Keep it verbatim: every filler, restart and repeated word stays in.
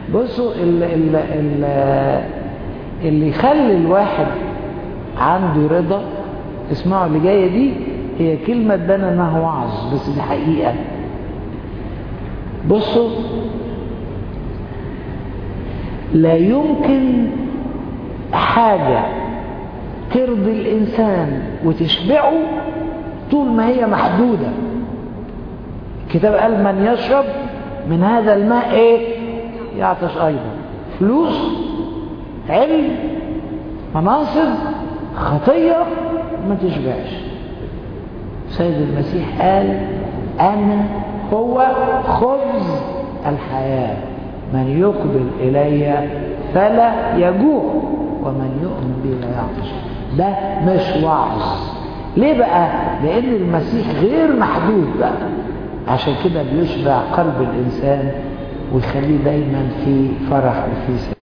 بصوا اللي, اللي, اللي يخلي الواحد عنده رضا، اسمعوا اللي جايه دي، هي كلمه تبان انها وعظ بس دي حقيقه. بصوا، لا يمكن حاجه ترضي الانسان وتشبعه طول ما هي محدوده. الكتاب قال من يشرب من هذا الماء ايه يعطش ايضا. فلوس، علم، مناصب، خطيه ما تشبعش. سيد المسيح قال انا هو خبز الحياه، من يقبل الي فلا يجوع ومن يؤمن بي لا يعطش. ده مش وعظ. ليه بقى؟ لان المسيح غير محدود بقى، عشان كده بيشبع قلب الانسان ويخليه دايما في فرح وفي سعادة.